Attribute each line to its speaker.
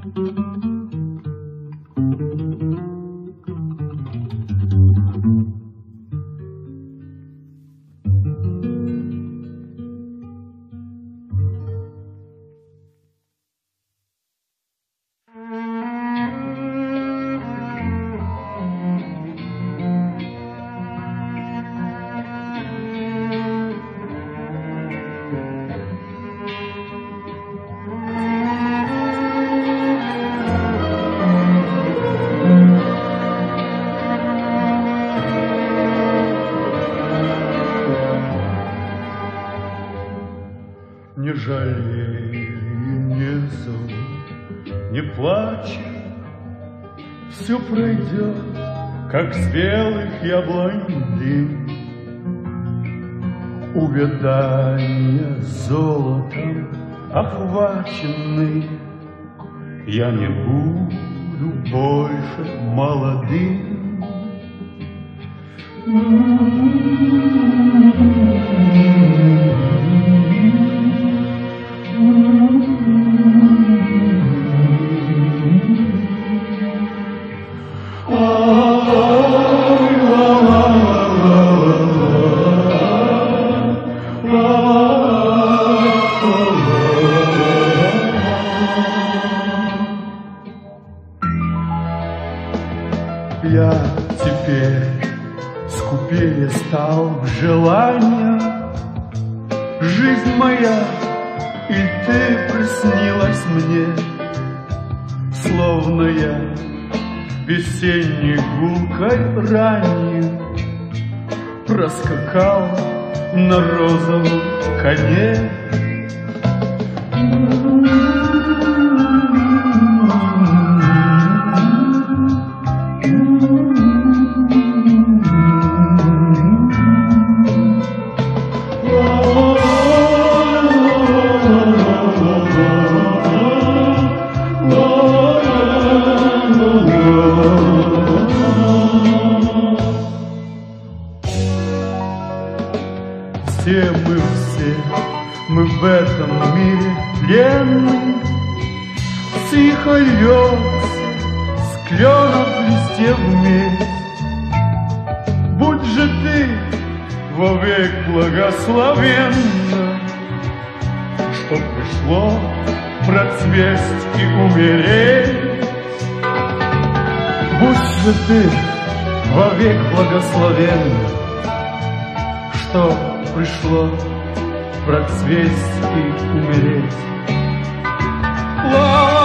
Speaker 1: Не жалей, не зол, не плачь, все пройдет, как с белых яблонь дым. Увядания золотом охваченный, я не буду больше молодым. Я теперь скупее стал в желаниях. Жизнь моя, и ты приснилась мне, словно я весенней гулкой ранью проскакал на розовом коне. Все мы в этом мире пленны. Тихо льется с кленов листьев вместе. Будь же ты вовек благословенна, что пришло процвесть и умереть. Будь же ты вовек благословенна, что пришло процвесть и умереть.